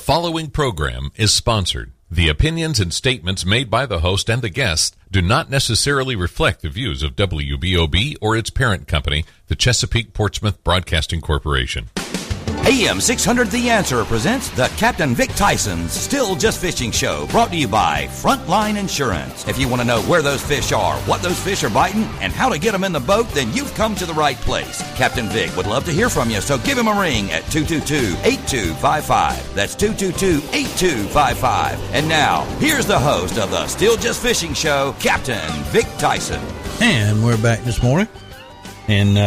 following program is sponsored. The opinions and statements made by the host and the guests do not necessarily reflect the views of WBOB or its parent company, the Chesapeake Portsmouth Broadcasting Corporation. AM 600 The Answer presents the Captain Vic Tyson's Still Just Fishing Show, brought to you by Frontline Insurance. If you want to know where those fish are, what those fish are biting, and how to get them in the boat, then you've come to the right place. Captain Vic would love to hear from you, so give him a ring at 222-8255. That's 222-8255. And now, here's the host of the Still Just Fishing Show, Captain Vic Tyson. And we're back this morning. And,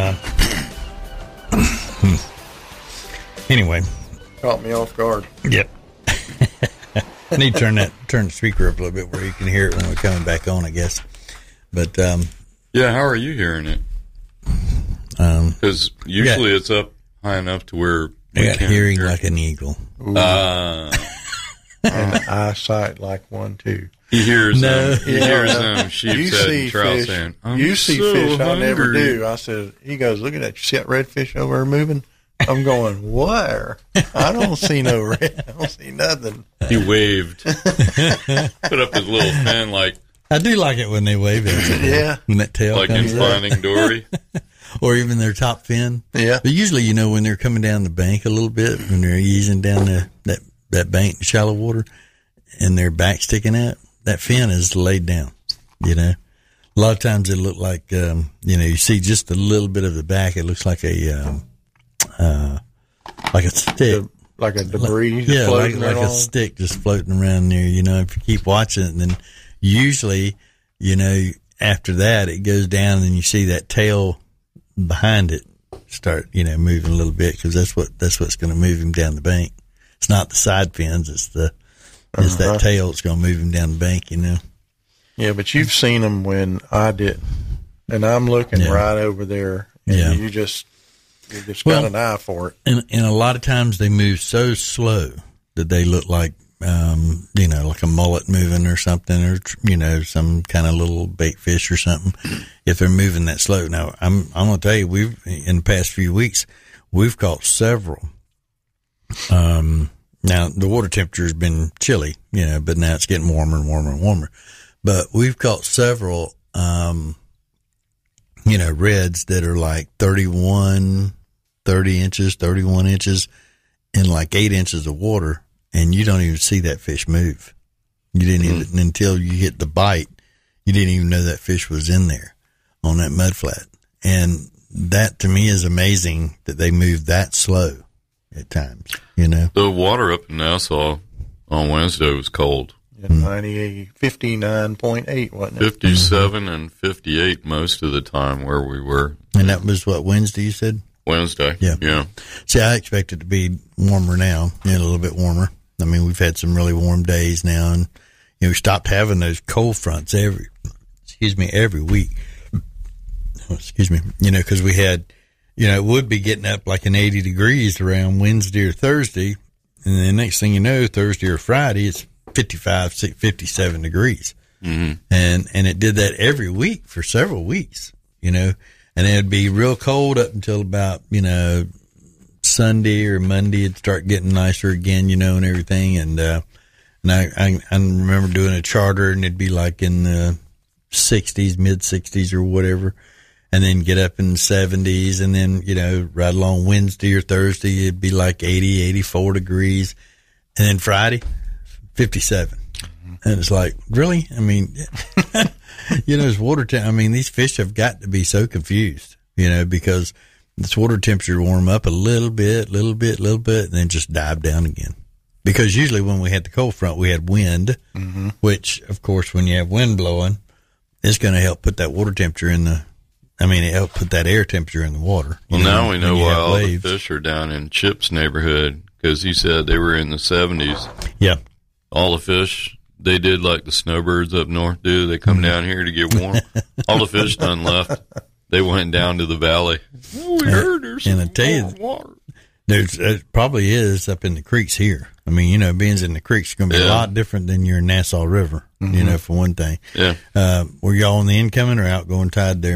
anyway. Caught me off guard. Yep. I need to turn the speaker up a little bit where you can hear it when we're coming back on, I guess. But, yeah, how are you hearing it? Because usually it's up high enough to where I got hearing like an eagle. And eyesight like one, too. He hears them sheep's head and trout saying, you see so fish hungry. I never do. I said, he goes, look at that. You see that redfish over there moving? I'm going, where? I don't see no red. I don't see nothing. He waved. Put up his little fin like. I do like it when they wave at you. Yeah. When that tail like comes in Finding Dory. Or even their top fin. Yeah. But usually, when they're coming down the bank a little bit, when they're easing down that bank in shallow water and their back sticking out, that fin is laid down, A lot of times it look like, you see just a little bit of the back. It looks like a stick. Like a debris. Yeah, like a stick just floating around there, if you keep watching it. And then usually, after that, it goes down and you see that tail behind it start, moving a little bit because that's what's going to move him down the bank. It's not the side fins. It's that tail that's going to move him down the bank, Yeah, but you've seen them when I didn't. And I'm looking right over there. And you just got an eye for it. And a lot of times they move so slow that they look like, like a mullet moving or something, or, some kind of little bait fish or something, if they're moving that slow. Now, I'm going to tell you, in the past few weeks, we've caught several. Now, the water temperature has been chilly, but now it's getting warmer and warmer and warmer. But we've caught several, reds that are like 30 inches, 31 inches in like 8 inches of water, and you don't even see that fish move. You didn't even, until you hit the bite, you didn't even know that fish was in there on that mud flat. And that to me is amazing that they move that slow at times, The water up in Nassau on Wednesday was cold. 59.8, wasn't it? 57 and 58 most of the time where we were. And that was what, Wednesday you said? Wednesday. Yeah. See, I expect it to be warmer now, a little bit warmer. I mean, we've had some really warm days now, and we stopped having those cold fronts every week. Excuse me, because we had, it would be getting up like an 80 degrees around Wednesday or Thursday, and the next thing you know, Thursday or Friday, it's 55, 57 degrees. Mm-hmm. And it did that every week for several weeks, and it'd be real cold up until about, Sunday or Monday. It'd start getting nicer again, and everything. And I remember doing a charter, and it'd be like in the 60s, mid 60s or whatever, and then get up in the 70s. And then, right along Wednesday or Thursday, it'd be like 80, 84 degrees. And then Friday, 57. And it's like, really? I mean, it's water I mean, these fish have got to be so confused, because this water temperature warm up a little bit, and then just dive down again. Because usually when we had the cold front, we had wind, which, of course, when you have wind blowing, it's going to help put that water temperature it helped put that air temperature in the water. Well, now we know why all the fish are down in Chip's neighborhood, because he said they were in the 70s. Yeah. All the fish, they did like the snowbirds up north do. They come down here to get warm. All the fish done left. They went down to the valley. Oh, we heard there's some water. It probably is up in the creeks here. I mean, being in the creeks is going to be a lot different than your Nassau River, for one thing. Yeah. Were y'all on the incoming or outgoing tide there?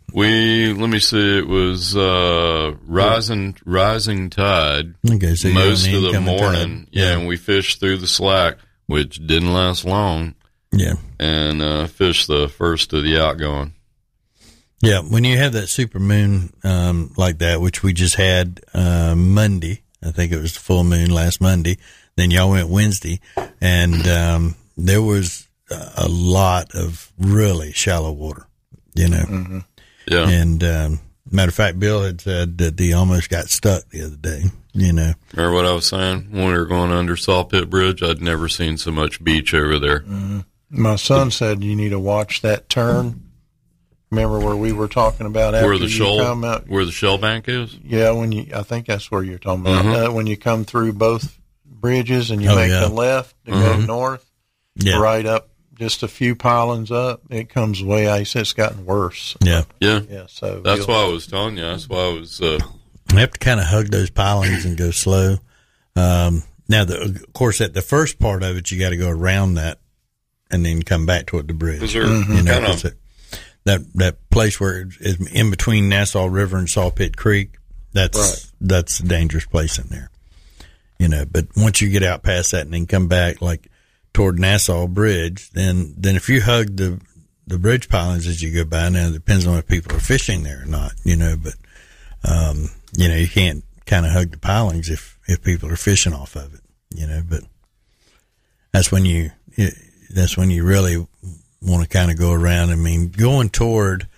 Let me see, it was rising tide so most of the morning. Tide. Yeah, and we fished through the slack, which didn't last long. Yeah. And fished the first of the outgoing. Yeah, when you have that super moon like that, which we just had Monday, I think it was the full moon last Monday, then y'all went Wednesday, and there was a lot of really shallow water, you know. Mm-hmm. Yeah. And matter of fact, Bill had said that he almost got stuck the other day, you know. Remember what I was saying? When we were going under Sawpit Bridge, I'd never seen so much beach over there. Mm-hmm. My son said you need to watch that turn. Remember where we were talking about after where the where the shell bank is? Yeah, I think that's where you're talking about. Mm-hmm. When you come through both bridges and you make the left to go north, right up just a few pilings up, it comes way out. He said it's gotten worse. Yeah. So that's why I was telling you. That's why I was. You have to kind of hug those pilings and go slow. Now, of course, at the first part of it, you got to go around that and then come back toward the bridge. You know, that place where it's in between Nassau River and Sawpit Creek, that's a dangerous place in there. You know, but once you get out past that and then come back like toward Nassau Bridge, then if you hug the bridge pilings as you go by, now it depends on if people are fishing there or not, you know, but you know, you can't kind of hug the pilings if people are fishing off of it, you know, but that's when you really want to kind of go around. I mean, going toward,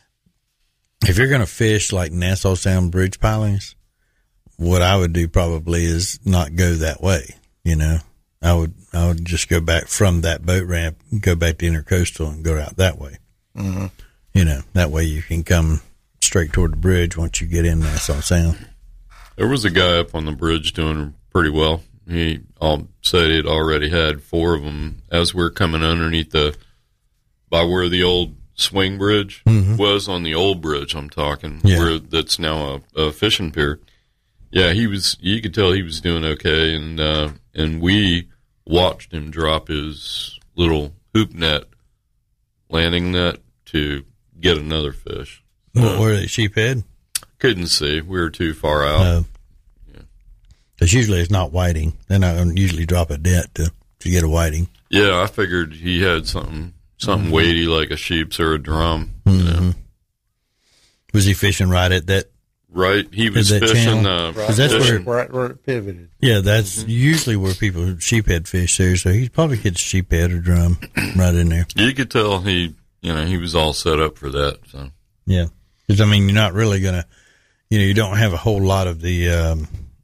if you're going to fish like Nassau Sound bridge pilings, what I would do probably is not go that way. You know, I would just go back from that boat ramp, go back to Intercoastal and go out that way. Mm-hmm. You know, that way you can come straight toward the bridge once you get in Nassau Sound. There was a guy up on the bridge doing pretty well. He said he'd already had 4 of them as we're coming underneath by where the old swing bridge was on the old bridge. I'm talking where that's now a fishing pier. Yeah, you could tell he was doing okay, and we watched him drop his little hoop net, landing net to get another fish. What were they, sheephead? Couldn't see. We were too far out. Because usually it's not whiting. They're not going to usually drop a net to get a whiting. Yeah, I figured he had something weighty like a sheep's or a drum. Mm-hmm. You know. Was he fishing right at that? Right, he was fishing. Where it pivoted. Yeah, that's usually where people sheephead fish there. So he probably hit sheephead or drum right in there. You could tell he was all set up for that. So yeah, because I mean, you're not really gonna, you don't have a whole lot of the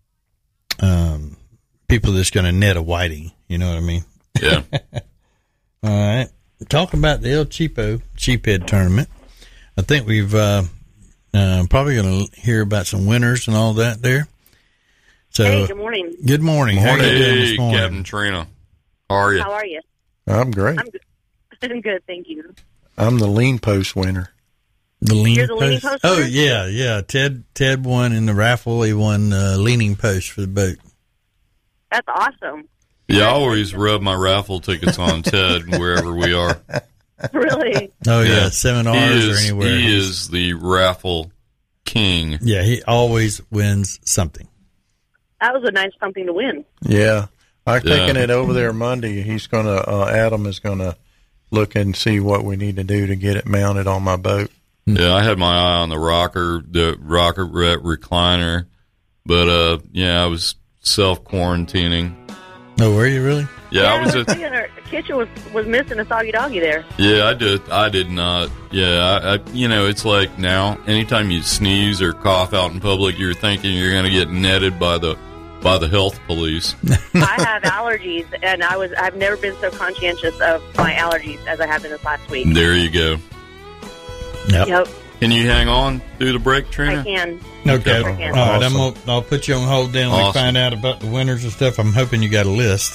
people that's going to net a whiting. You know what I mean? Yeah. All right. Talk about the El Cheapo sheephead tournament. I think we've probably going to hear about some winners and all that there. So, hey, good morning. Good morning. How are you doing this morning? Captain Trina. How are you? How are you? I'm great. I'm good, thank you. I'm the lean post winner. The leaning post? Oh, yeah. Ted won in the raffle. He won leaning post for the boat. That's awesome. Yeah, I always rub my raffle tickets on Ted wherever we are. Really? Oh, yeah. Seminars or anywhere. He is the raffle king. Yeah, he always wins something. That was a nice something to win. Yeah. I'm thinking it over there Monday. He's going to, Adam is going to look and see what we need to do to get it mounted on my boat. Yeah, I had my eye on the rocker recliner, but I was self-quarantining. Oh, were you really? Yeah, I was our kitchen was missing a soggy doggy there. Yeah, I did not. Yeah, it's like now, anytime you sneeze or cough out in public, you're thinking you're going to get netted by the health police. I have allergies, and I've never been so conscientious of my allergies as I have been this last week. There you go. Yep. Can you hang on through the break, Trina? I can. Okay. I can. All right. I'll put you on hold then. We find out about the winners and stuff. I'm hoping you got a list.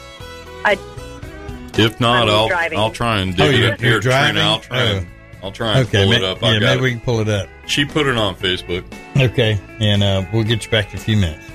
If not, I'll try and dig it up here, Trina. I'll try and pull it up. Maybe we can pull it up. She put it on Facebook. Okay, and we'll get you back in a few minutes.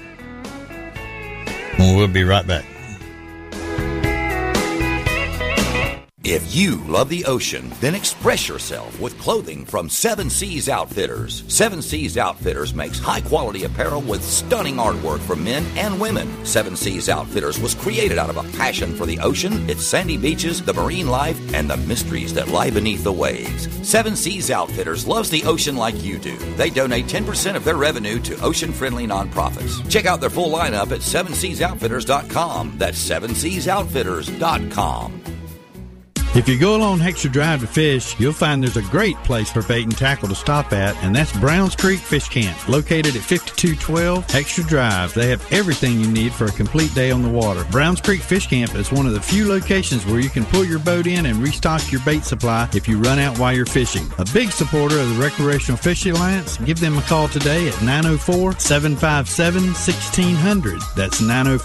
We'll be right back. If you love the ocean, then express yourself with clothing from Seven Seas Outfitters. Seven Seas Outfitters makes high-quality apparel with stunning artwork for men and women. Seven Seas Outfitters was created out of a passion for the ocean, its sandy beaches, the marine life, and the mysteries that lie beneath the waves. Seven Seas Outfitters loves the ocean like you do. They donate 10% of their revenue to ocean-friendly nonprofits. Check out their full lineup at sevenseasoutfitters.com. That's sevenseasoutfitters.com. If you go along Heckscher Drive to fish, you'll find there's a great place for bait and tackle to stop at, and that's Browns Creek Fish Camp, located at 5212 Heckscher Drive. They have everything you need for a complete day on the water. Browns Creek Fish Camp is one of the few locations where you can pull your boat in and restock your bait supply if you run out while you're fishing. A big supporter of the Recreational Fishing Alliance, give them a call today at 904-757-1600. That's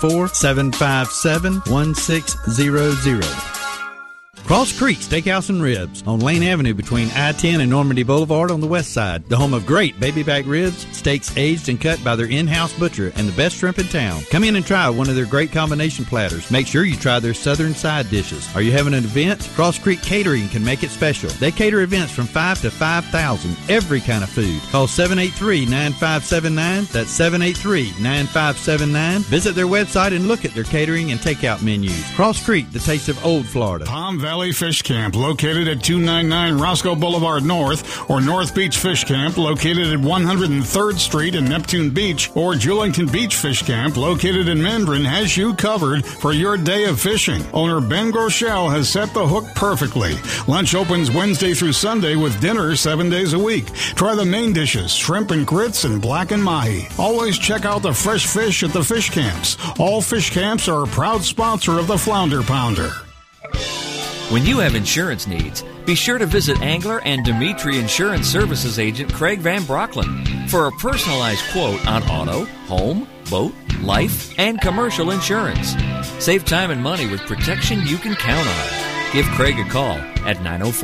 904-757-1600. Cross Creek Steakhouse and Ribs on Lane Avenue between I-10 and Normandy Boulevard on the west side. The home of great baby back ribs, steaks aged and cut by their in-house butcher, and the best shrimp in town. Come in and try one of their great combination platters. Make sure you try their southern side dishes. Are you having an event? Cross Creek Catering can make it special. They cater events from 5 to 5,000. Every kind of food. Call 783-9579. That's 783-9579. Visit their website and look at their catering and takeout menus. Cross Creek, the taste of old Florida. Palm Valley Fish Camp, located at 299 Roscoe Boulevard North, or North Beach Fish Camp, located at 103rd Street in Neptune Beach, or Julington Beach Fish Camp, located in Mendron, has you covered for your day of fishing. Owner Ben Groeschel has set the hook perfectly. Lunch opens Wednesday through Sunday with dinner 7 days a week. Try the main dishes, shrimp and grits and blackened mahi. Always check out the fresh fish at the fish camps. All fish camps are a proud sponsor of the Flounder Pounder. When you have insurance needs, be sure to visit Angler and Dimitri Insurance Services agent Craig Van Brocklin for a personalized quote on auto, home, boat, life, and commercial insurance. Save time and money with protection you can count on. Give Craig a call at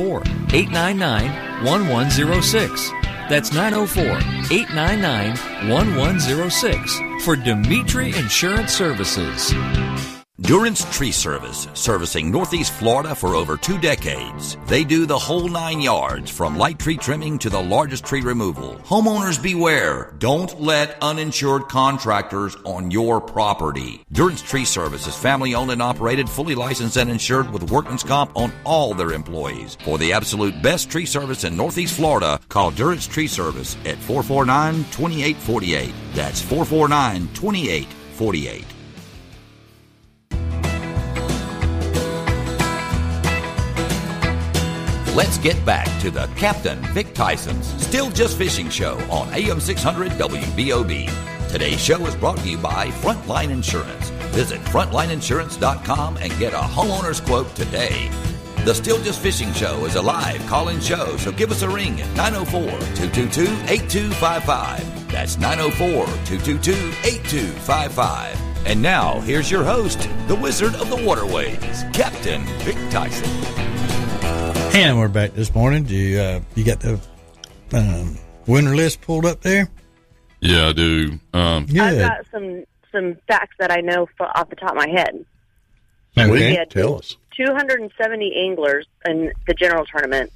904-899-1106. That's 904-899-1106 for Dimitri Insurance Services. Durance Tree Service, servicing Northeast Florida for over 2 decades. They do the whole 9 yards, from light tree trimming to the largest tree removal. Homeowners beware. Don't let uninsured contractors on your property. Durance Tree Service is family owned and operated, fully licensed and insured with workman's comp on all their employees. For the absolute best tree service in Northeast Florida, call Durance Tree Service at 449-2848. That's 449-2848. Let's get back to the Captain Vic Tyson's Still Just Fishing Show on AM 600 WBOB. Today's show is brought to you by Frontline Insurance. Visit frontlineinsurance.com and get a homeowner's quote today. The Still Just Fishing Show is a live call-in show, so give us a ring at 904-222-8255. That's 904-222-8255. And now, here's your host, the Wizard of the Waterways, Captain Vic Tyson. And we're back this morning. Do you got the winner list pulled up there? Yeah, I do. I've got some facts that I know off the top of my head. Okay, tell us. 270 anglers in the general tournament,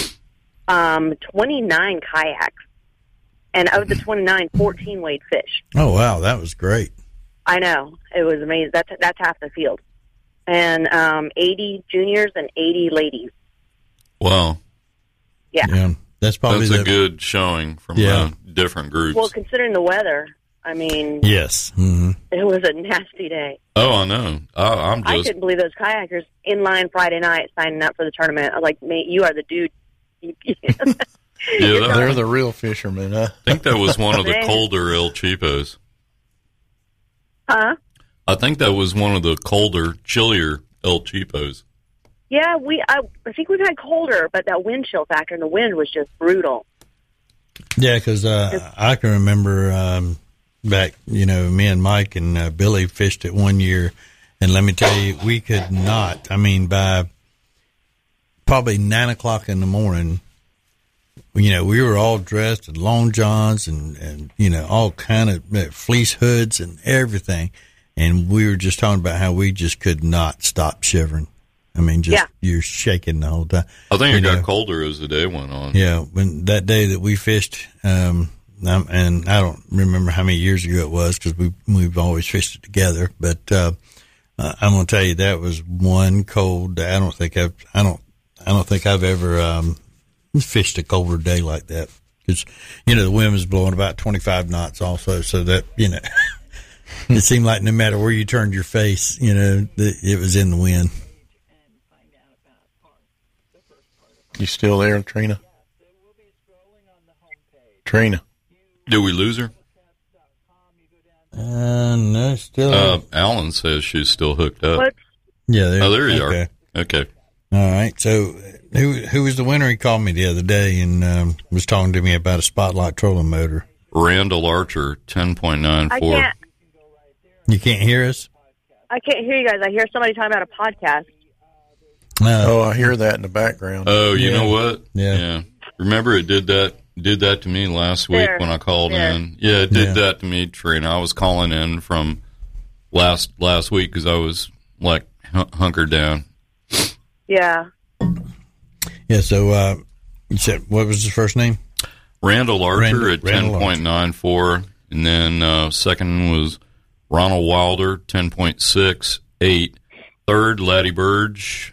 29 kayaks, and of the 29, 14 weighed fish. Oh, wow, that was great. I know. It was amazing. That's half the field. And 80 juniors and 80 ladies. Wow. Yeah. That's probably a good showing from different groups. Well, considering the weather, I mean, yes, it was a nasty day. Oh, I know. I couldn't believe those kayakers in line Friday night signing up for the tournament. I was like, mate, you are the dude. Yeah, they're the real fishermen. Huh? I think that was one of the colder El Cheapos. Huh? I think that was one of the colder, chillier El Cheapos. Yeah, I think we've had colder, but that wind chill factor and the wind was just brutal. Yeah, because I can remember back, me and Mike and Billy fished it one year, and let me tell you, we could not. I mean, by probably 9 o'clock in the morning, we were all dressed in long johns and all kind of fleece hoods and everything, and we were just talking about how we just could not stop shivering. I mean, you're shaking the whole time. I think it got colder as the day went on. Yeah, when that day that we fished, and I don't remember how many years ago it was because we've always fished it together. But I'm gonna tell you that was one cold day. I don't think I've ever fished a colder day like that because the wind was blowing about 25 knots also, so that it seemed like no matter where you turned your face, it was in the wind. You still there, Trina? Trina. Did we lose her? No, still. Alan says she's still hooked up. What? Yeah. There you are. Okay. All right. So, who was the winner? He called me the other day and was talking to me about a Spotlight trolling motor. Randall Archer, 10.94. You can't hear us? I can't hear you guys. I hear somebody talking about a podcast. I hear that in the background. Oh, you know what? Yeah. Remember it did that to me last week when I called in. Yeah, it did that to me, Trina. I was calling in from last week because I was like hunkered down. Yeah. Yeah, so you said, what was his first name? Randall Archer at 10.94. And then second was Ronald Wilder, 10.68. Third, Laddie Burge,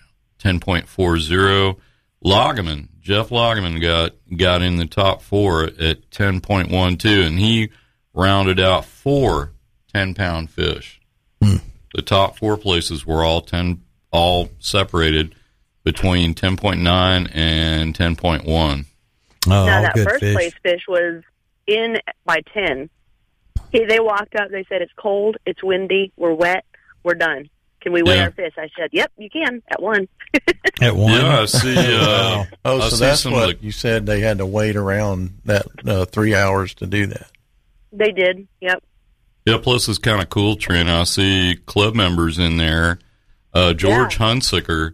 10.40. Jeff Loggeman got in the top four at 10.12, and he rounded out 4 10-pound fish. The top 4 places were all separated between 10.9 and 10.1. Now that first place fish was in by 10. They walked up. They said, "It's cold. It's windy. We're wet. We're done. Can we weigh our fish?" I said, "Yep, you can at 1." At 1? Yeah, I see. So that's what you said. They had to wait around that 3 hours to do that. They did. Yep. Yeah. Plus, it's kind of cool, Trina. I see club members in there. George Hunsinger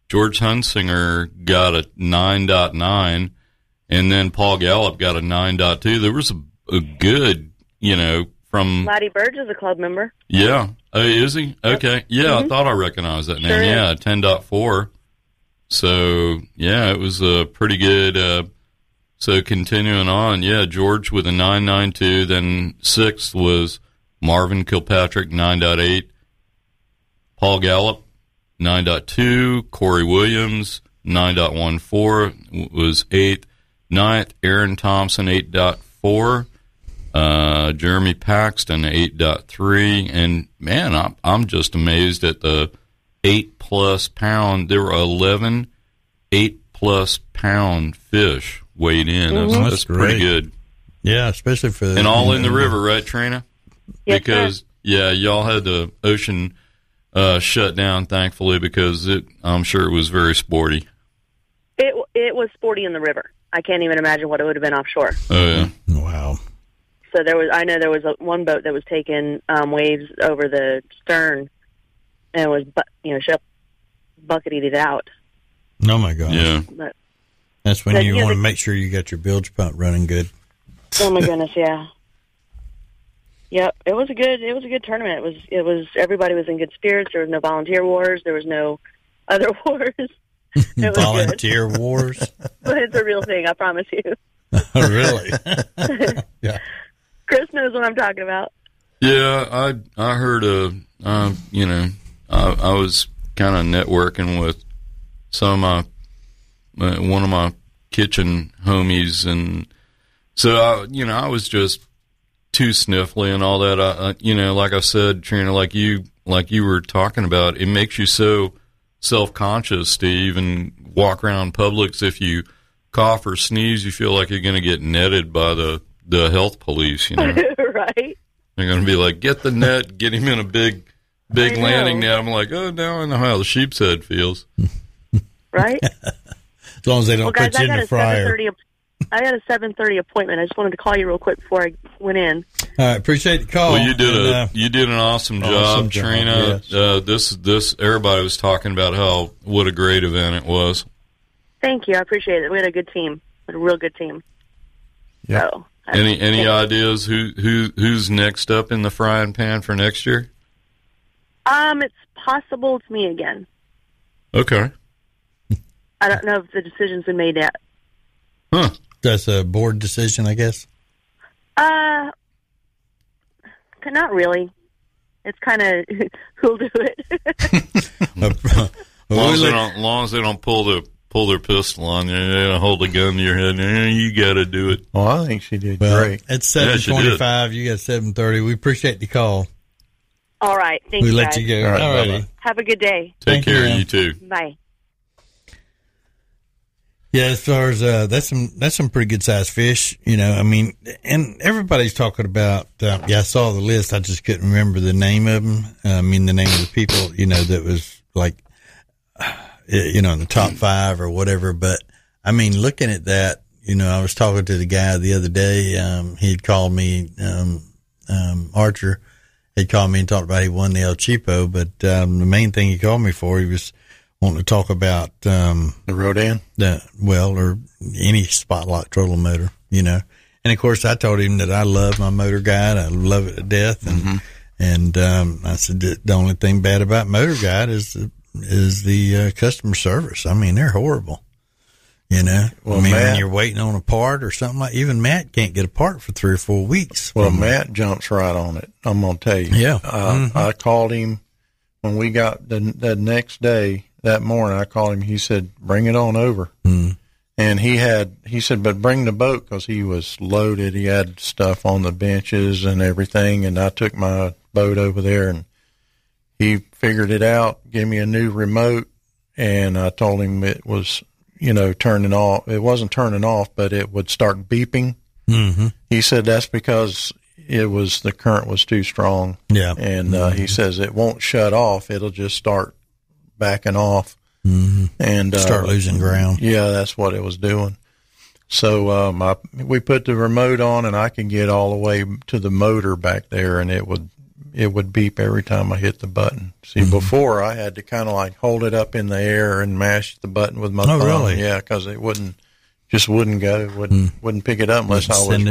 got a 9.9, and then Paul Gallup got a 9.2. There was a good, from Laddie Burge is a club member. Yeah. Is he? Okay. Yeah, Mm-hmm. I thought I recognized that name. Yeah, 10.4. So, yeah, it was pretty good. So, continuing on, George with a 9.92. Then sixth was Marvin Kilpatrick, 9.8. Paul Gallup, 9.2. Corey Williams, 9.14 was eighth. Ninth, Aaron Thompson, 8.4. Jeremy Paxton, 8.3. And, man, I'm just amazed at the 8+ pound. There were 11 8+ pound fish weighed in. That's pretty good. Yeah, especially for and all in the river, right, Trina? Yes, because sir. Y'all had the ocean shut down, thankfully, because I'm sure it was very sporty. It was sporty in the river. I can't even imagine what it would have been offshore. Oh yeah! Wow. So I know there was one boat that was taking waves over the stern, and was bucketed it out. Oh my gosh! Yeah. But, that's when you want to make sure you got your bilge pump running good. Oh my goodness! Yeah. Yep, it was a good tournament. It was everybody was in good spirits. There was no volunteer wars. There was no other wars. It was volunteer wars. But it's a real thing, I promise you. Oh, really? Yeah. Chris knows what I'm talking about. Yeah, I heard I was kind of networking with some of one of my kitchen homies, and so I was just too sniffly and all that. Like I said, Trina, like you were talking about, it makes you so self-conscious, Steve, and walk around Publix. If you cough or sneeze, you feel like you're going to get netted by the health police, Right. They're going to be like, get the net, get him in a big landing net. I'm like, oh, now I know how the sheep's head feels. Right? As long as they don't put you in the fryer. I had a 7:30 appointment. I just wanted to call you real quick before I went in. All right, appreciate the call. Well, you did an awesome job, Trina. Yes. This everybody was talking about what a great event it was. Thank you. I appreciate it. We had a good team. A real good team. Yeah. So, any ideas who's next up in the frying pan for next year? It's possible it's me again. Okay. I don't know if the decision's been made yet. Huh. That's a board decision, I guess? Not really. It's kind of who'll do it. As long as they don't pull their pistol on you, they don't hold a gun to your head. You got to do it. Well, I think she did great. It's 7:25. You got 7:30. We appreciate the call. All right. Thank you. We let you go. All right. Have a good day. Take care. You too. Bye. Yeah, as far as that's some pretty good sized fish, you know. I mean, and everybody's talking about. I saw the list. I just couldn't remember the name of them. I mean, the name of the people, you know, that was like, you know, in the top 5 or whatever. But I mean, looking at that, you know, I was talking to the guy the other day. He'd called me. Archer had called me and talked about he won the El Cheapo. But the main thing he called me for, he was wanting to talk about the Rodan, or any spot-lock trolling motor, you know. And of course, I told him that I love my Motor Guide. I love it to death, and I said the only thing bad about Motor Guide is the customer service. I mean, they're horrible, you know. Well, I mean, when you're waiting on a part or something like, even Matt can't get a part for 3 or 4 weeks. Well, Matt jumps right on it. I'm gonna tell you. Yeah, I called him when we got the next day. That morning, I called him. He said, "Bring it on over." And he said, "But bring the boat," because he was loaded. He had stuff on the benches and everything. And I took my boat over there, and he figured it out. Gave me a new remote, and I told him it was, you know, turning off. It wasn't turning off, but it would start beeping. He said that's because the current was too strong. Yeah, and he says it won't shut off. It'll just start backing off and start losing ground. Yeah, that's what it was doing. So we put the remote on, and I could get all the way to the motor back there, and it would beep every time I hit the button. See, before I had to kind of like hold it up in the air and mash the button with my thumb. Oh, really? Yeah, because it wouldn't go, wouldn't pick it up unless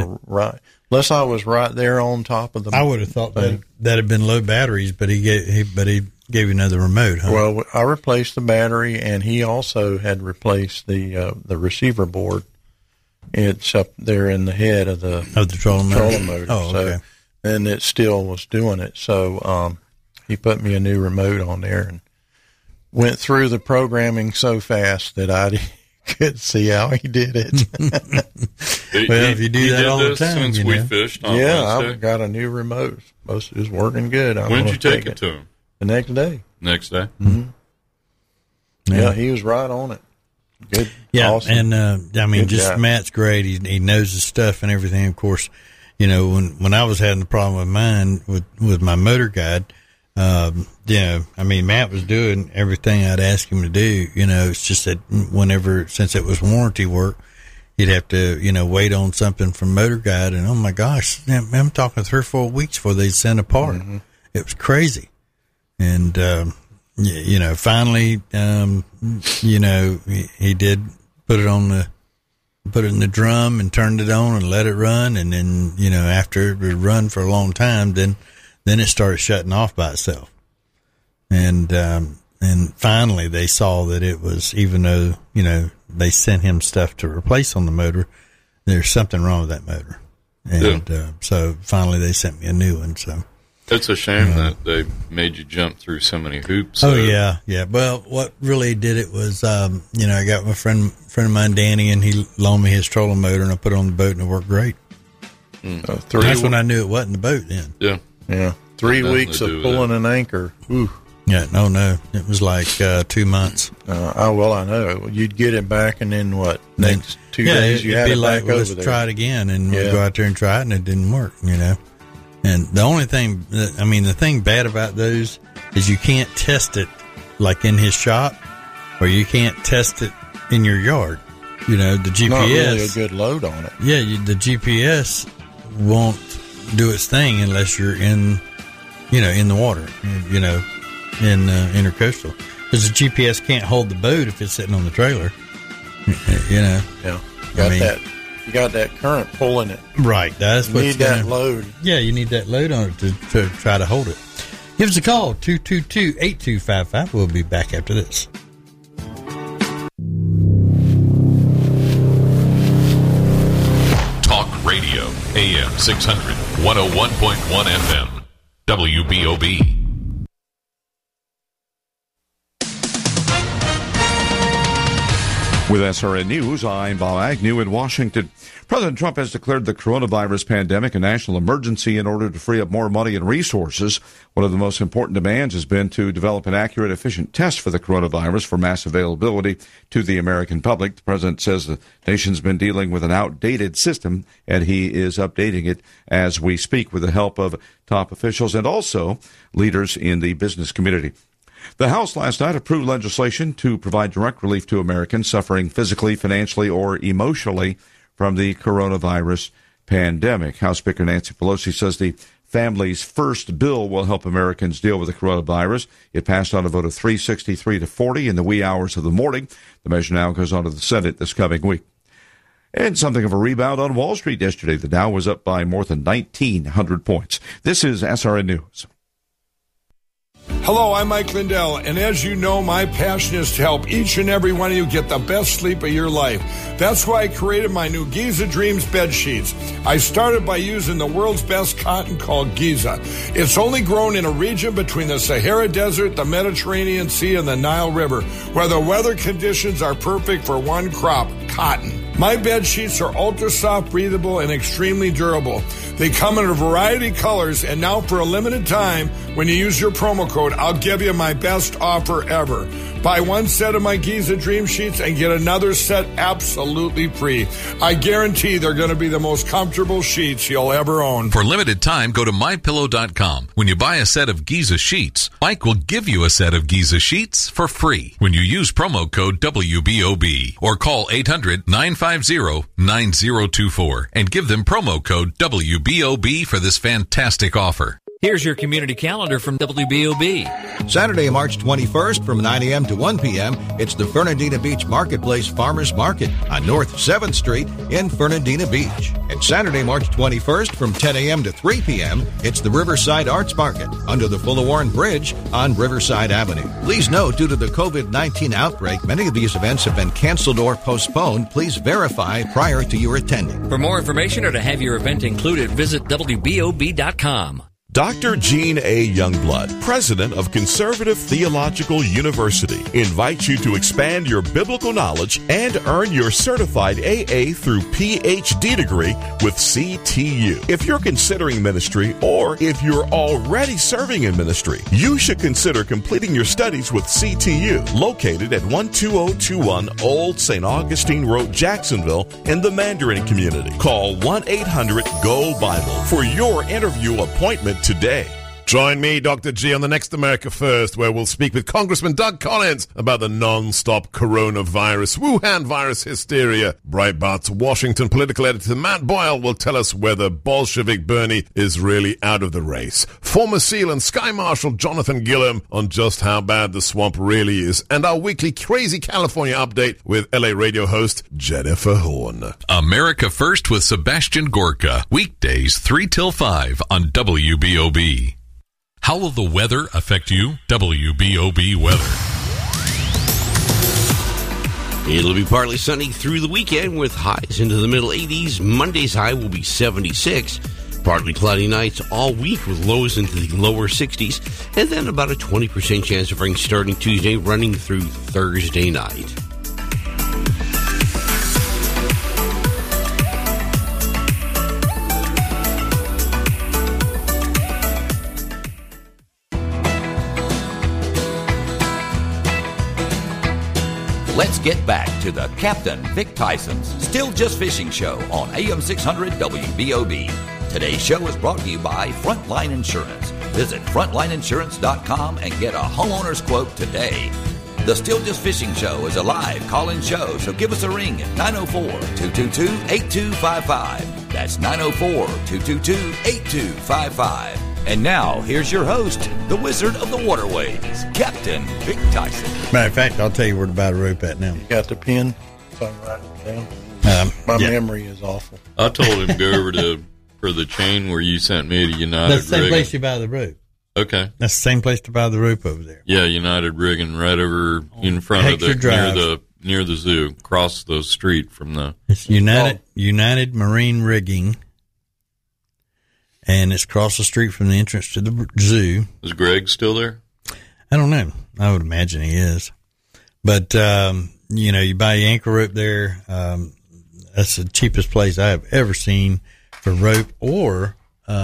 I was right there on top of the. I would have thought that had been low batteries, but he gave you another remote, huh? Well, I replaced the battery, and he also had replaced the receiver board. It's up there in the head of the trolling motor. Oh, okay. So, and it still was doing it. So he put me a new remote on there and went through the programming so fast that I couldn't see how he did it. Well, if you do that all the time, since we fished on Wednesday. I've got a new remote. It was working good. When did you take it to him? The next day. Next day? Yeah, he was right on it. Good. Yeah, awesome. And I mean, just job. Matt's great. He knows his stuff and everything. Of course, you know, when I was having the problem with mine with my Motor Guide, you know, I mean, Matt was doing everything I'd ask him to do. You know, it's just that since it was warranty work, you'd have to, you know, wait on something from Motor Guide, and oh my gosh, I'm talking 3 or 4 weeks before they'd send a part. It was crazy. And, you know, finally, you know, he did put it in the drum and turned it on and let it run. And then, you know, after it would run for a long time, then it started shutting off by itself. And finally they saw that it was, even though, you know, they sent him stuff to replace on the motor, there's something wrong with that motor. And, so finally they sent me a new one. So. It's a shame that they made you jump through so many hoops. Oh, yeah. Well, what really did it was, you know, I got my friend of mine, Danny, and he loaned me his trolling motor, and I put it on the boat, and it worked great. That's when I knew it wasn't the boat then. Yeah. 3 weeks of pulling an anchor. Ooh. Yeah, no. It was like 2 months. I know. You'd get it back, and then what? Next 2 days, you had it back over there. Let's try it again, and we'd go out there and try it, and it didn't work, you know. And the only thing, the thing bad about those is you can't test it like in his shop, or you can't test it in your yard. You know, the GPS. Not really a good load on it. Yeah, the GPS won't do its thing unless you're in the water, you know, in intercoastal. Because the GPS can't hold the boat if it's sitting on the trailer, you know. Yeah, you got that current pulling it. Right. That's what you need that load. Yeah, you need that load on it to try to hold it. Give us a call, 222-8255. We'll be back after this. AM 600, 101.1 FM, WBOB. With SRN News, I'm Bob Agnew in Washington. President Trump has declared the coronavirus pandemic a national emergency in order to free up more money and resources. One of the most important demands has been to develop an accurate, efficient test for the coronavirus for mass availability to the American public. The president says the nation's been dealing with an outdated system, and he is updating it as we speak with the help of top officials and also leaders in the business community. The House last night approved legislation to provide direct relief to Americans suffering physically, financially, or emotionally from the coronavirus pandemic. House Speaker Nancy Pelosi says the Families First bill will help Americans deal with the coronavirus. It passed on a vote of 363 to 40 in the wee hours of the morning. The measure now goes on to the Senate this coming week. And something of a rebound on Wall Street yesterday. The Dow was up by more than 1,900 points. This is SRN News. Hello, I'm Mike Lindell, and as you know, my passion is to help each and every one of you get the best sleep of your life. That's why I created my new Giza Dreams bed sheets. I started by using the world's best cotton called Giza. It's only grown in a region between the Sahara Desert, the Mediterranean Sea, and the Nile River, where the weather conditions are perfect for one crop, cotton. My bed sheets are ultra soft, breathable, and extremely durable. They come in a variety of colors, and now for a limited time, when you use your promo code, I'll give you my best offer ever. Buy one set of my Giza Dream Sheets and get another set absolutely free. I guarantee they're going to be the most comfortable sheets you'll ever own. For limited time, go to MyPillow.com. When you buy a set of Giza Sheets, Mike will give you a set of Giza Sheets for free when you use promo code WBOB or call 800-950-9024 and give them promo code WBOB for this fantastic offer. Here's your community calendar from WBOB. Saturday, March 21st from 9 a.m. to 1 p.m., it's the Fernandina Beach Marketplace Farmers Market on North 7th Street in Fernandina Beach. And Saturday, March 21st from 10 a.m. to 3 p.m., it's the Riverside Arts Market under the Fuller Warren Bridge on Riverside Avenue. Please note, due to the COVID-19 outbreak, many of these events have been canceled or postponed. Please verify prior to your attending. For more information or to have your event included, visit WBOB.com. Dr. Gene A. Youngblood, president of Conservative Theological University, invites you to expand your biblical knowledge and earn your certified AA through PhD degree with CTU. If you're considering ministry or if you're already serving in ministry, you should consider completing your studies with CTU, located at 12021 Old St. Augustine Road, Jacksonville, in the Mandarin community. Call 1-800-GOLD-BIBLE for your interview appointment today. Join me, Dr. G, on the next America First, where we'll speak with Congressman Doug Collins about the non-stop coronavirus, Wuhan virus hysteria. Breitbart's Washington political editor Matt Boyle will tell us whether Bolshevik Bernie is really out of the race. Former SEAL and Sky Marshal Jonathan Gilliam on just how bad the swamp really is. And our weekly Crazy California update with LA radio host Jennifer Horn. America First with Sebastian Gorka. Weekdays 3 till 5 on WBOB. How will the weather affect you? WBOB weather. It'll be partly sunny through the weekend with highs into the middle 80s. Monday's high will be 76. Partly cloudy nights all week with lows into the lower 60s. And then about a 20% chance of rain starting Tuesday running through Thursday night. Let's get back to the Captain Vic Tyson's Still Just Fishing Show on AM 600 WBOB. Today's show is brought to you by Frontline Insurance. Visit frontlineinsurance.com and get a homeowner's quote today. The Still Just Fishing Show is a live call-in show, so give us a ring at 904-222-8255. That's 904-222-8255. And now, here's your host, the Wizard of the Waterways, Captain Vic Tyson. Matter of fact, I'll tell you where to buy the rope at now. You got the pen? So I'm writing it down. My memory is awful. I told him to go over for the chain where you sent me to United That's the same Rigging. place you buy the rope. Okay. That's the same place to buy the rope over there. Yeah, United Rigging, right over in front of near the zoo, across the street from the. It's United Marine Rigging. and it's across the street from the entrance to the zoo. Is Greg still there? I don't know. I would imagine he is. But, you buy your anchor rope there. That's the cheapest place I have ever seen for rope or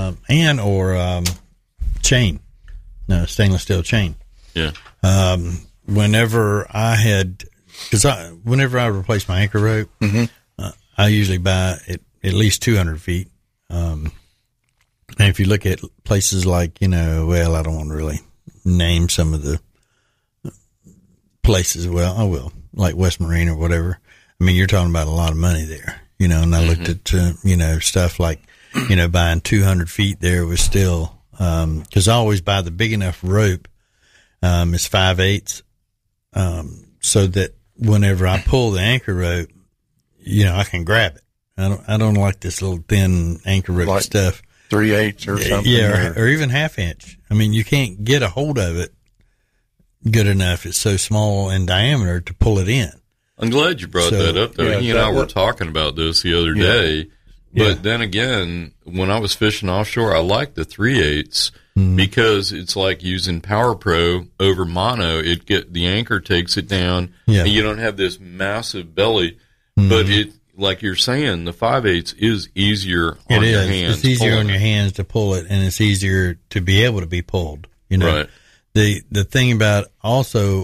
chain. No, stainless steel chain. Yeah. Whenever I replace my anchor rope, I usually buy it at least 200 feet. And if you look at places like, I don't want to really name some of the places. Well, I will, like West Marine or whatever. I mean, you're talking about a lot of money there, and I looked at, stuff like, buying 200 feet there was still, cause I always buy the big enough rope. It's 5/8, so that whenever I pull the anchor rope, I can grab it. I don't like this little thin anchor rope like stuff. 3/8 or something. Yeah, or even 1/2 inch. I mean, you can't get a hold of it good enough. It's so small in diameter to pull it in. I'm glad you brought that up, though. He and I were talking about this the other day. But then again, when I was fishing offshore, I liked the 3/8 because it's like using Power Pro over mono. The anchor takes it down, and you don't have this massive belly. But it, like you're saying, the 5/8 is easier on your hands. It's easier on your hands to pull it, and it's easier to be able to be pulled. Right. The thing about also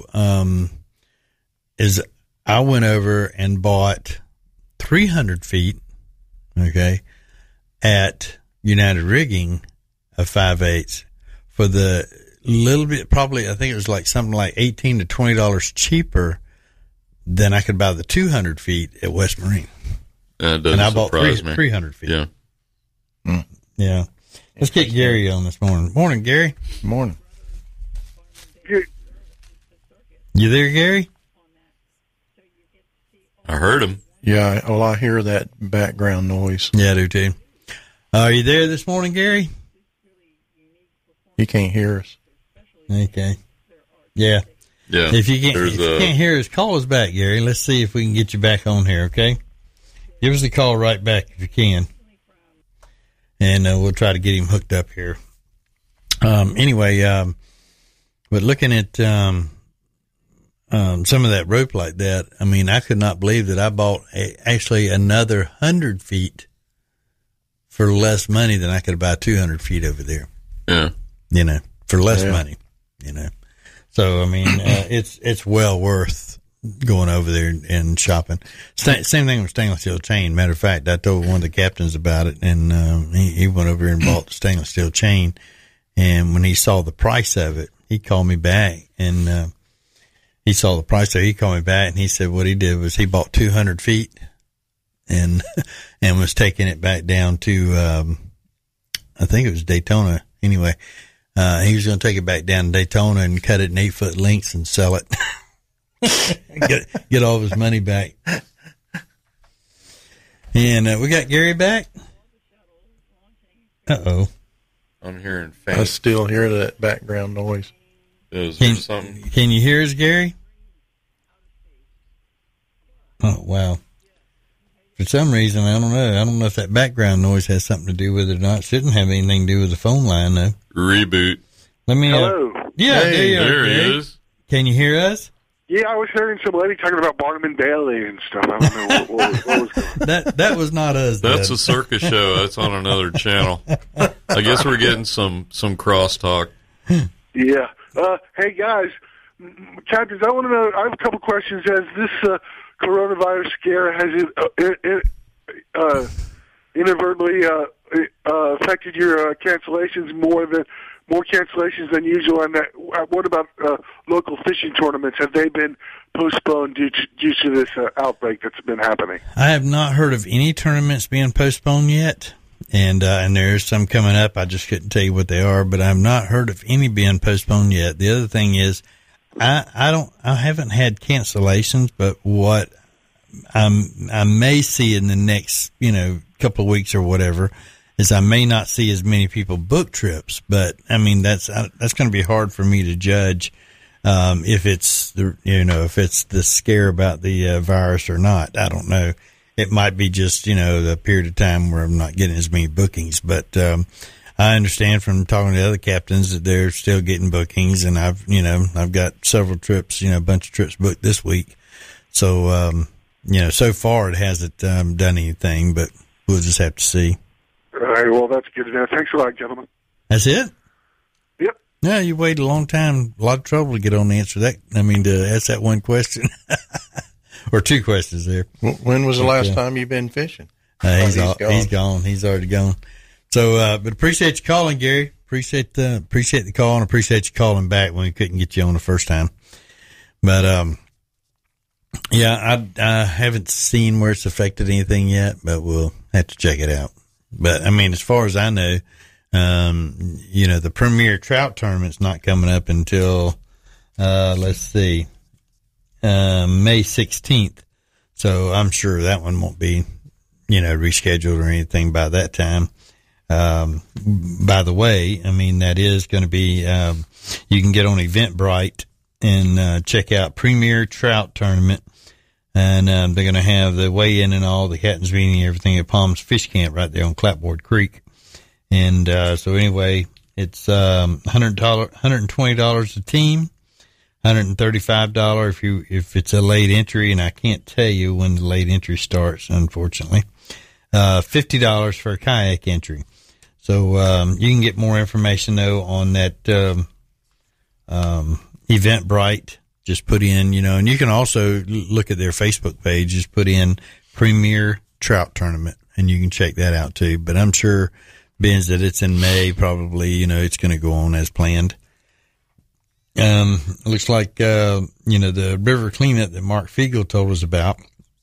is I went over and bought 300 feet. Okay, at United Rigging of 5/8 for the little bit, probably I think it was like something like $18 to $20 cheaper than I could buy the 200 feet at West Marine. And I bought 300 feet. Yeah. Yeah. Let's get Gary on this morning. Morning, Gary. Morning. You there, Gary? I heard him. Yeah, well, I hear that background noise. Yeah, I do too. Are you there this morning, Gary? He can't hear us. Okay. Yeah. Yeah. If you can't hear us, call us back, Gary. Let's see if we can get you back on here, okay? Give us a call right back if you can. And we'll try to get him hooked up here. But looking at some of that rope like that, I mean, I could not believe that I bought actually another 100 feet for less money than I could buy 200 feet over there. Yeah. For less money, So, I mean, it's well worth going over there and shopping. Same thing with stainless steel chain. Matter of fact, I told one of the captains about it, and he went over and bought the stainless steel chain. And when he saw the price of it, he called me back, and he saw the price, so he called me back, and he said what he did was he bought 200 feet and was taking it back down to, I think it was Daytona. Anyway, he was going to take it back down to Daytona and cut it in 8-foot lengths and sell it. get all of his money back. And we got Gary back. Uh-oh. I'm hearing faint. I still hear that background noise. Is there something? Can you hear us, Gary? Oh, wow. For some reason, I don't know. I don't know if that background noise has something to do with it or not. It shouldn't have anything to do with the phone line, though. Reboot. Let me. Hello. Yeah, hey, there he is. Can you hear us? Yeah, I was hearing some lady talking about Barnum and Bailey and stuff. I don't know what was going on. That was not us. That's a circus show. That's on another channel. I guess we're getting some crosstalk. Yeah. Hey, guys. Captains, I want to know, I have a couple questions. Has this coronavirus scare, has it inadvertently affected your cancellations more cancellations than usual? And what about local fishing tournaments? Have they been postponed due to this outbreak that's been happening? I have not heard of any tournaments being postponed yet, and there's some coming up. I just couldn't tell you what they are, but I've not heard of any being postponed yet. The other thing is, I haven't had cancellations, but what I may see in the next couple of weeks or whatever is I may not see as many people book trips, but I mean that's going to be hard for me to judge if it's if it's the scare about the virus or not. I don't know. It might be just the period of time where I'm not getting as many bookings, but I understand from talking to other captains that they're still getting bookings, and I've got several trips, a bunch of trips booked this week. So, so far it hasn't done anything, but we'll just have to see. All right, well, that's good to know. Thanks a lot, gentlemen. That's it? Yep. Yeah, you waited a long time, a lot of trouble to get on the answer that. To ask that one question. Or two questions there. When was the last time you've been fishing? He's gone. He's already gone. So, but appreciate you calling, Gary. Appreciate the call, and appreciate you calling back when we couldn't get you on the first time. But, I haven't seen where it's affected anything yet, but we'll have to check it out. But, as far as I know, the Premier Trout Tournament's not coming up until, May 16th. So I'm sure that one won't be, rescheduled or anything by that time. By the way, that is going to be, you can get on Eventbrite and check out Premier Trout Tournament. And they're going to have the weigh-in and all, the captain's meeting and everything at Palms Fish Camp right there on Clapboard Creek. And so anyway, it's $120 a team. $135 if it's a late entry, and I can't tell you when the late entry starts, unfortunately. $50 for a kayak entry. So you can get more information though on that Eventbrite. Just put in, and you can also look at their Facebook page. Just put in Premier Trout Tournament, and you can check that out too. But I'm sure, being that it's in May, probably it's going to go on as planned. It looks like, the river cleanup that Mark Fiegel told us about,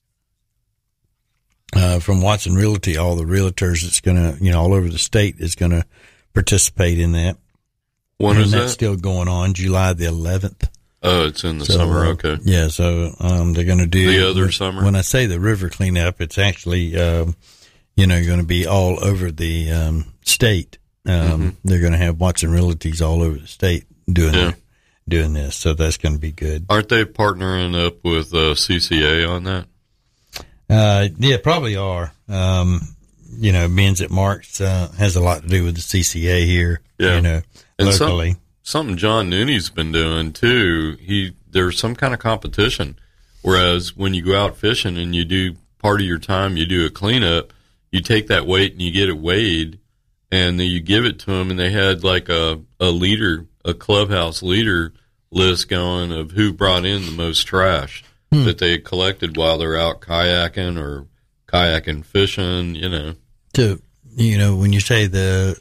from Watson Realty, all the realtors that's going to, all over the state is going to participate in that. When is that? That's still going on, July the 11th. Oh, it's in the summer. Okay. Yeah. So, they're going to do the other summer. When I say the river cleanup, it's actually, going to be all over the, state. They're going to have Watson Realties all over the state doing this, so that's going to be good. Aren't they partnering up with CCA on that? Yeah, probably are. Being that Mark's has a lot to do with the CCA here, and locally. Something John Nooney's been doing too. There's some kind of competition, whereas when you go out fishing and you do part of your time, you do a cleanup, you take that weight and you get it weighed, and then you give it to them, and they had like a leader, a clubhouse leader list going of who brought in the most trash that they had collected while they're out kayaking or kayaking fishing, So, when you say the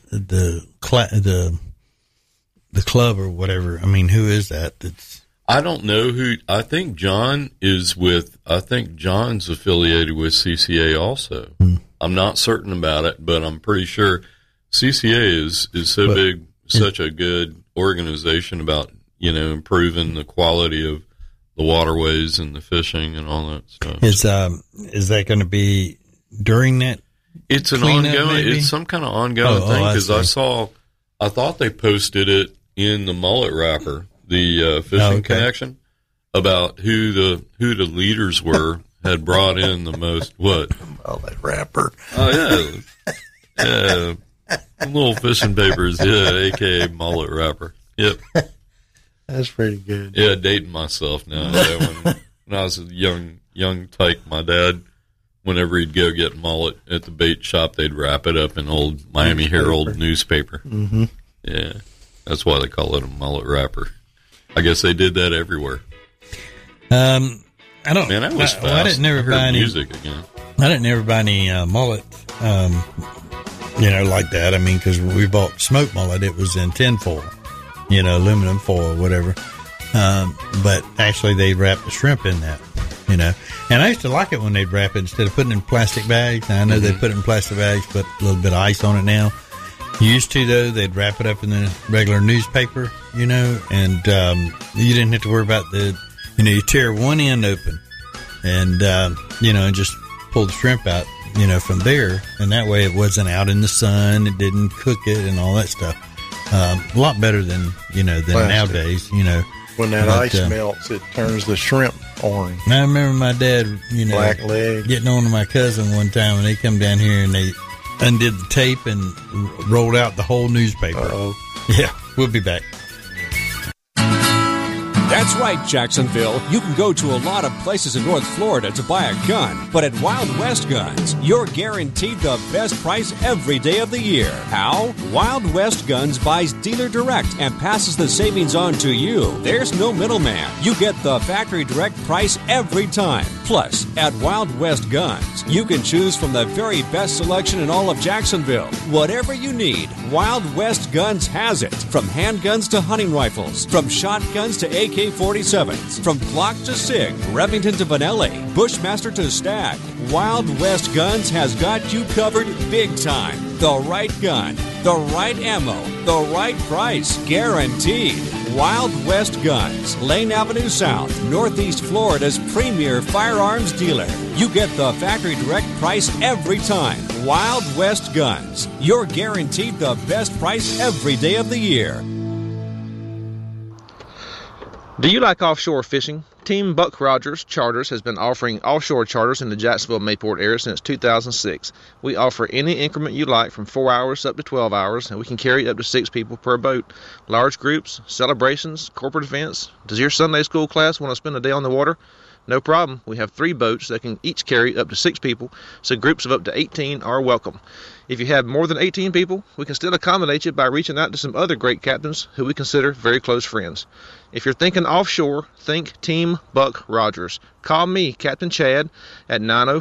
club or whatever, who is that? I don't know who. I think John's affiliated with CCA also. I'm not certain about it, but I'm pretty sure CCA is so big, such a good organization about, improving the quality of the waterways and the fishing and all that stuff. Is that going to be during that? It's an ongoing, maybe? It's some kind of ongoing thing, because I thought they posted it in the Mullet Wrapper, the fishing connection, about who the leaders were, had brought in the most, Mullet Wrapper. Oh, yeah. Little fishing papers, a.k.a. Mullet Wrapper. Yep. That's pretty good. Yeah, dating myself now. When I was a young tyke, my dad, whenever he'd go get mullet at the bait shop, they'd wrap it up in old Miami Herald newspaper. Mm-hmm. Yeah, that's why they call it a mullet wrapper. I guess they did that everywhere. I don't. Man, that was fast. I didn't ever buy any music again. I didn't ever buy any mullet, like that. Because we bought smoked mullet, it was in tin foil, aluminum foil, whatever. But actually, they wrapped the shrimp in that. And I used to like it when they'd wrap it instead of putting it in plastic bags. Now, I know they put it in plastic bags, put a little bit of ice on it now. Used to, though, they'd wrap it up in the regular newspaper, and you didn't have to worry about you tear one end open and, and just pull the shrimp out, from there. And that way it wasn't out in the sun. It didn't cook it and all that stuff. A lot better than, than nowadays, When that ice melts, it turns the shrimp orange. I remember my dad, black leg, getting on to my cousin one time, and they come down here and undid the tape and rolled out the whole newspaper. Uh-oh. Yeah, we'll be back. That's right, Jacksonville. You can go to a lot of places in North Florida to buy a gun, but at Wild West Guns, you're guaranteed the best price every day of the year. How? Wild West Guns buys dealer direct and passes the savings on to you. There's no middleman. You get the factory direct price every time. Plus, at Wild West Guns, you can choose from the very best selection in all of Jacksonville. Whatever you need, Wild West Guns has it. From handguns to hunting rifles, from shotguns to AK-47s, from Glock to SIG, Remington to Benelli, Bushmaster to Stag, Wild West Guns has got you covered big time. The right gun, the right ammo, the right price, guaranteed. Wild West Guns, Lane Avenue South, Northeast Florida's premier firearms dealer. You get the factory direct price every time. Wild West Guns, you're guaranteed the best price every day of the year. Do you like offshore fishing? Team Buck Rogers Charters has been offering offshore charters in the Jacksonville-Mayport area since 2006. We offer any increment you like from 4 hours up to 12 hours, and we can carry up to 6 people per boat. Large groups, celebrations, corporate events. Does your Sunday school class want to spend a day on the water? No problem. We have 3 boats that can each carry up to 6 people, so groups of up to 18 are welcome. If you have more than 18 people, we can still accommodate you by reaching out to some other great captains who we consider very close friends. If you're thinking offshore, think Team Buck Rogers. Call me, Captain Chad, at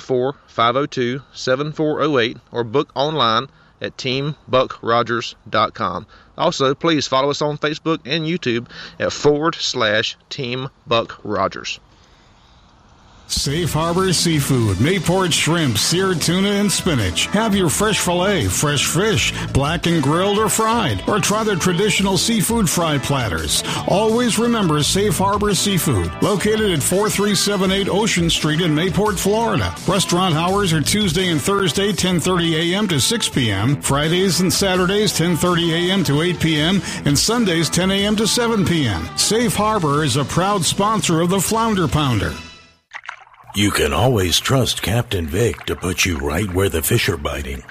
904-502-7408 or book online at teambuckrogers.com. Also, please follow us on Facebook and YouTube at /Team Buck Rogers. Safe Harbor Seafood, Mayport shrimp, seared tuna, and spinach. Have your fresh filet, fresh fish, black and grilled or fried, or try their traditional seafood fry platters. Always remember Safe Harbor Seafood, located at 4378 Ocean Street in Mayport, Florida. Restaurant hours are Tuesday and Thursday, 10:30 a.m. to 6 p.m., Fridays and Saturdays, 10:30 a.m. to 8 p.m., and Sundays, 10 a.m. to 7 p.m. Safe Harbor is a proud sponsor of the Flounder Pounder. You can always trust Captain Vic to put you right where the fish are biting.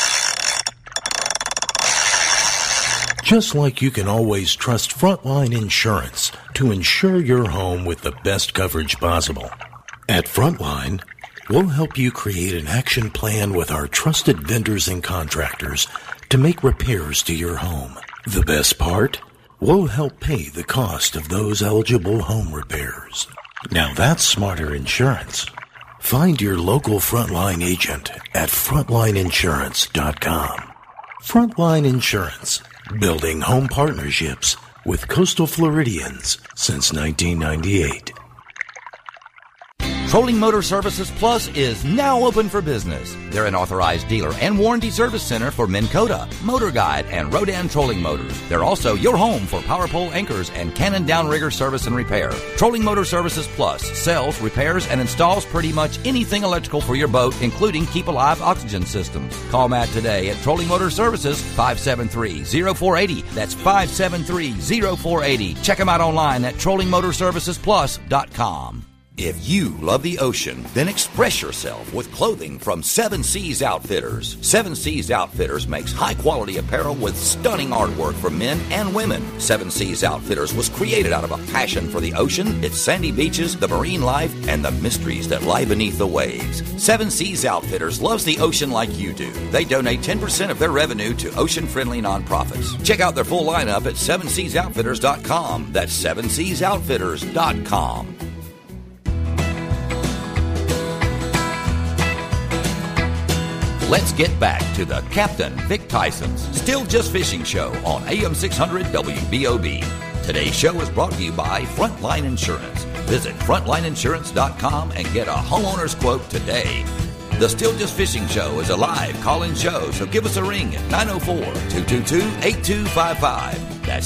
Just like you can always trust Frontline Insurance to insure your home with the best coverage possible. At Frontline, we'll help you create an action plan with our trusted vendors and contractors to make repairs to your home. The best part? We'll help pay the cost of those eligible home repairs. Now that's smarter insurance. Find your local Frontline agent at frontlineinsurance.com. Frontline Insurance, building home partnerships with coastal Floridians since 1998. Trolling Motor Services Plus is now open for business. They're an authorized dealer and warranty service center for Minn Kota, Motor Guide, and Rodan trolling motors. They're also your home for power pole anchors and cannon downrigger service and repair. Trolling Motor Services Plus sells, repairs, and installs pretty much anything electrical for your boat, including Keep Alive oxygen systems. Call Matt today at Trolling Motor Services, 573-0480. That's 573-0480. Check them out online at trollingmotorservicesplus.com. If you love the ocean, then express yourself with clothing from Seven Seas Outfitters. Seven Seas Outfitters makes high-quality apparel with stunning artwork for men and women. Seven Seas Outfitters was created out of a passion for the ocean, its sandy beaches, the marine life, and the mysteries that lie beneath the waves. Seven Seas Outfitters loves the ocean like you do. They donate 10% of their revenue to ocean-friendly nonprofits. Check out their full lineup at sevenseasoutfitters.com. That's sevenseasoutfitters.com. Let's get back to the Captain Vic Tyson's Still Just Fishing Show on AM 600 WBOB. Today's show is brought to you by Frontline Insurance. Visit frontlineinsurance.com and get a homeowner's quote today. The Still Just Fishing Show is a live call-in show, so give us a ring at 904-222-8255. That's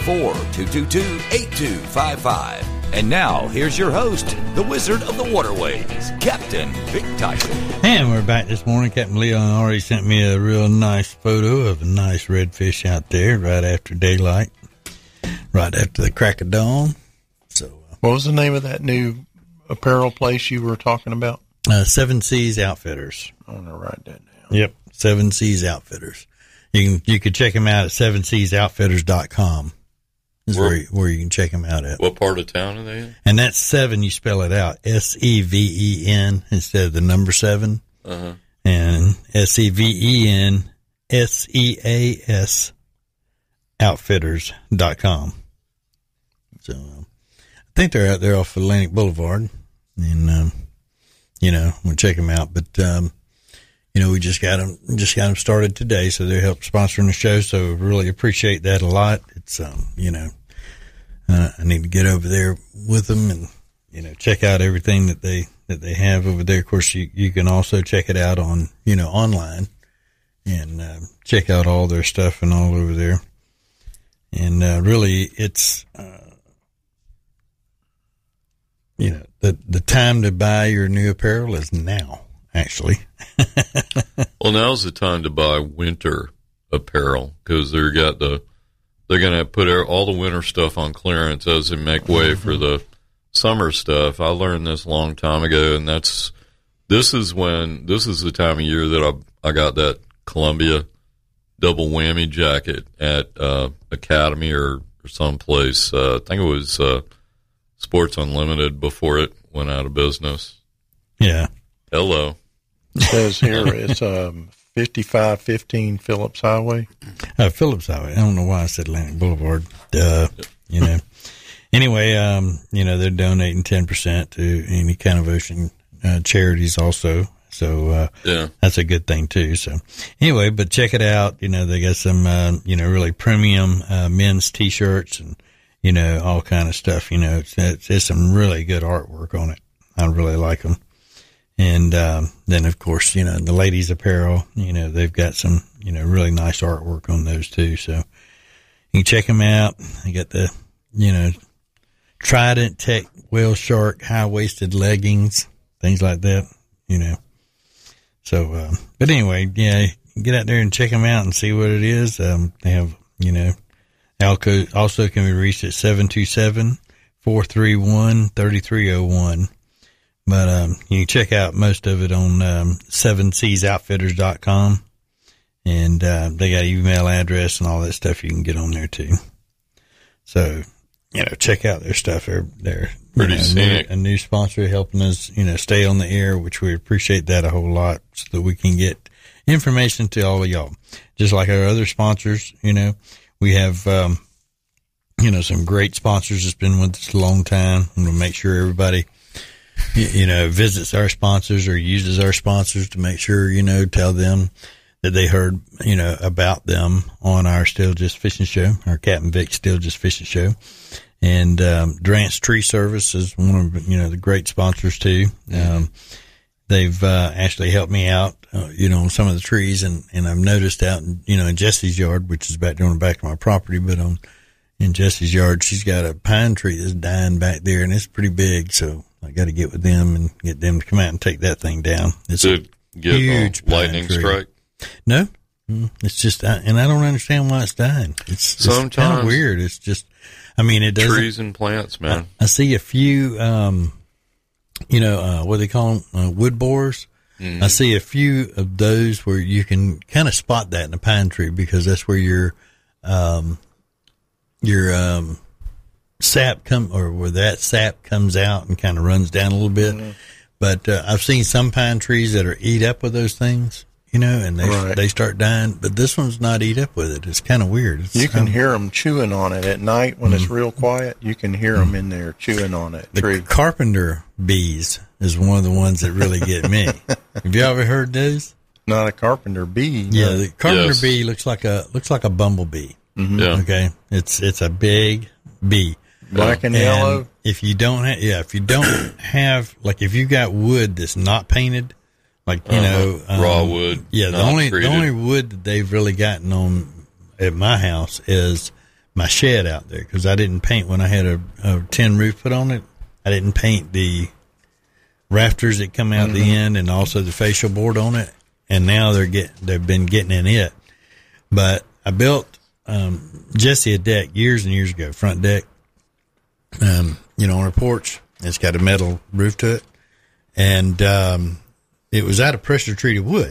904-222-8255. And now, here's your host, the Wizard of the Waterways, Captain Vic Tyson. And we're back this morning. Captain Leon already sent me a real nice photo of a nice redfish out there right after daylight, right after the crack of dawn. So, what was the name of that new apparel place you were talking about? Seven Seas Outfitters. I'm going to write that down. Yep, Seven Seas Outfitters. You can check them out at 7seasoutfitters.com. Is where you can check them out at. What part of town are they in? And that's 7, you spell it out, SEVEN instead of the number 7. Uh-huh. And SEVENSEAS Outfitters.com. So I think they're out there off Atlantic Boulevard, and we'll check them out. But we just got them started today, so they help sponsoring the show. So really appreciate that a lot. It's I need to get over there with them and check out everything that they have over there. Of course, you can also check it out on online and check out all their stuff and all over there. And really, it's the time to buy your new apparel is now. Actually, well, now's the time to buy winter apparel because they're going to put all the winter stuff on clearance as they make way for the summer stuff. I learned this a long time ago, and this is the time of year that I got that Columbia double whammy jacket at Academy or someplace. I think it was Sports Unlimited before it went out of business. Yeah. Hello. It says here it's 5515 Phillips Highway. Phillips Highway. I don't know why I said Atlantic Boulevard. Anyway, they're donating 10% to any kind of ocean charities also. So that's a good thing too. So anyway, but check it out. They got some really premium men's T-shirts and all kind of stuff. It's some really good artwork on it. I really like them. And then of course the ladies apparel. They've got some really nice artwork on those too. So you can check them out. They got the Trident Tech Whale Shark high-waisted leggings, things like that. So, but anyway, get out there and check them out and see what it is. They have, Alco also can be reached at 727-431-3301. But, you can check out most of it on, 7seasoutfitters.com. And, they got email address and all that stuff you can get on there too. So, check out their stuff. They're pretty scenic. A new sponsor helping us, stay on the air, which we appreciate that a whole lot so that we can get information to all of y'all. Just like our other sponsors, we have, some great sponsors that's been with us a long time. I'm going to make sure everybody, visits our sponsors or uses our sponsors to make sure, tell them that they heard, about them on our Still Just Fishing show, our Captain Vic Still Just Fishing show. And, Durant's Tree Service is one of, the great sponsors too. They've, actually helped me out, on some of the trees and I've noticed out in Jesse's yard, which is back there on the back of my property, but in Jesse's yard, she's got a pine tree that's dying back there and it's pretty big. So I got to get with them and get them to come out and take that thing down. It's a huge lightning tree. Strike. No, it's just, and I don't understand why it's dying. It's kind of weird. It's just, it doesn't. Trees and plants, man. I see a few, what do they call them? Wood borers. Mm-hmm. I see a few of those where you can kind of spot that in a pine tree because that's where your sap where that sap comes out and kind of runs down a little bit. Mm-hmm. But, I've seen some pine trees that are eat up with those things. And they start dying, but this one's not eat up with it. It's kind of weird. You can hear them chewing on it at night when it's real quiet. You can hear them in there chewing on it. The carpenter bees is one of the ones that really get me. Have you ever heard those? Not a carpenter bee. Yeah, the carpenter bee looks like a bumblebee. Mm-hmm. Yeah. Okay, it's a big bee, black and yellow. If you don't have like if you got wood that's not painted. Like, raw wood. Yeah, the only wood that they've really gotten on at my house is my shed out there because I didn't paint when I had a tin roof put on it. I didn't paint the rafters that come out the end and also the fascia board on it. And now they've been getting in it. But I built Jesse a deck years and years ago, front deck, on her porch. It's got a metal roof to it. And it was out of pressure treated wood.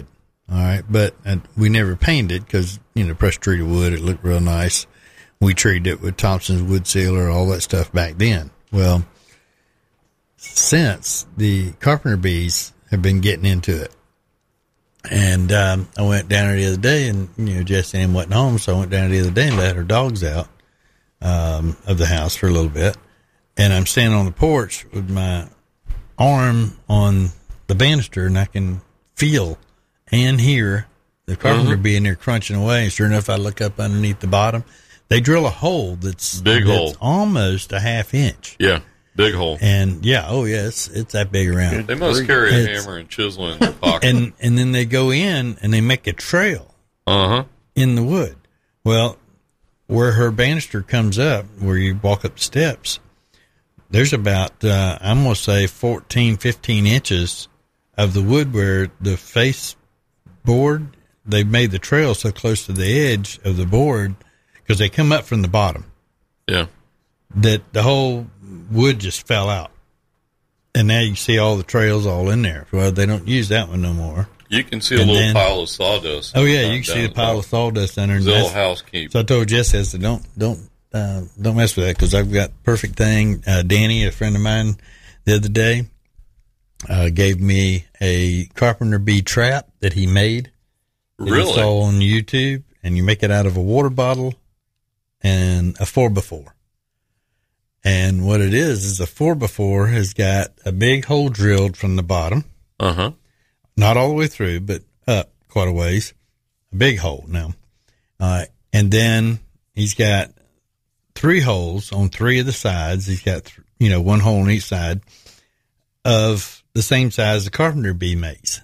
All right, but we never painted because, pressure treated wood, it looked real nice. We treated it with Thompson's wood sealer, all that stuff back then. Well, since the carpenter bees have been getting into it. And I went down there the other day, and, Jessie and him wasn't home, so I went down there the other day and let her dogs out of the house for a little bit. And I'm standing on the porch with my arm on the banister, and I can feel and hear the carpenter bee in there crunching away. And sure enough, I look up underneath the bottom. They drill a hole that's almost a half inch. Yeah, big hole. And it's that big around. They must carry a hammer and chisel in their pocket. And then they go in and they make a trail in the wood. Well, where her banister comes up, where you walk up the steps, there's about, I'm going to say 14, 15 inches of the wood where the face board, they made the trail so close to the edge of the board because they come up from the bottom. Yeah. That the whole wood just fell out. And now you see all the trails all in there. Well, they don't use that one no more. You can see a little pile of sawdust. Oh, yeah, you can see a pile of sawdust under there. Little housekeeping. So I told Jess, I said, don't mess with that because I've got perfect thing. Danny, a friend of mine, the other day, gave me a carpenter bee trap that he made. Really? He saw on YouTube, and you make it out of a water bottle and a 4x4. And what it is a 4x4 has got a big hole drilled from the bottom. Not all the way through, but up quite a ways. A big hole now. And then he's got 3 holes on 3 of the sides. He's got, one hole on each side of the same size the carpenter bee makes.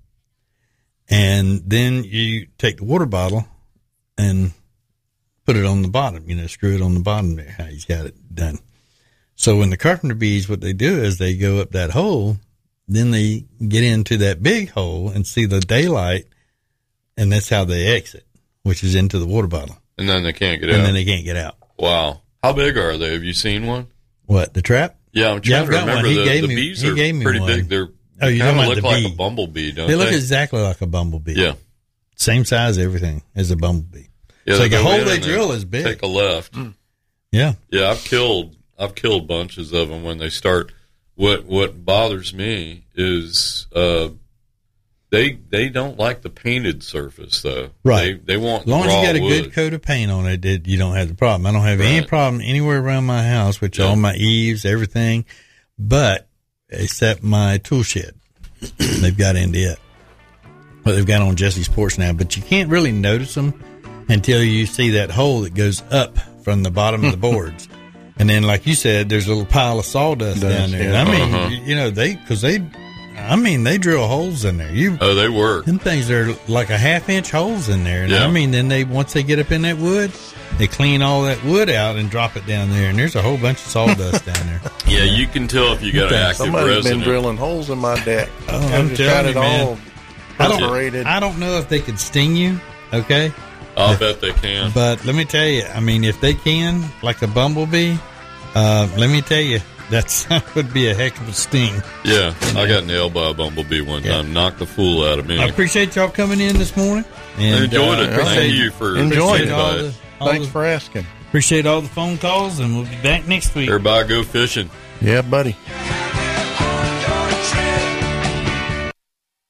And then you take the water bottle and put it on the bottom, screw it on the bottom there, how he's got it done. So when the carpenter bees, what they do is they go up that hole, then they get into that big hole and see the daylight, and that's how they exit, which is into the water bottle. And then they can't get out. And then they can't get out. Wow. How big are they? Have you seen one? What, the trap? Yeah, I'm trying to remember. The bees are pretty big. They're you kind of look like a bumblebee, don't they? They look exactly like a bumblebee. Yeah. Same size, everything, as a bumblebee. Yeah, so the hole they drill is big. Take a left. Yeah. Yeah, I've killed bunches of them when they start. What bothers me is they don't like the painted surface though. Right. They want as long as you got a wood. good coat of paint on it, you don't have the problem. I don't have any problem anywhere around my house, which all my eaves, everything, but except my tool shed. They've got into it. Well, they've got on Jesse's porch now, but you can't really notice them until you see that hole that goes up from the bottom of the boards. And then, like you said, there's a little pile of sawdust down there. Yeah. I mean, they drill holes in there. They work. Them things are like a half-inch holes in there. And then once they get up in that wood, they clean all that wood out and drop it down there. And there's a whole bunch of sawdust down there. Yeah, you can tell if you got an active Somebody's resident. been drilling holes in my deck. Oh, I'm telling you, man. Perforated. I don't know if they could sting you, okay? I'll bet they can. But let me tell you, I mean, if they can, like a bumblebee, let me tell you, that would be a heck of a sting. Yeah, I got nailed by a bumblebee one time. Knocked the fool out of me. I appreciate y'all coming in this morning. And, I enjoyed it. Thank you for enjoying it. Thanks for asking. Appreciate all the phone calls, and we'll be back next week. Everybody go fishing. Yeah, buddy.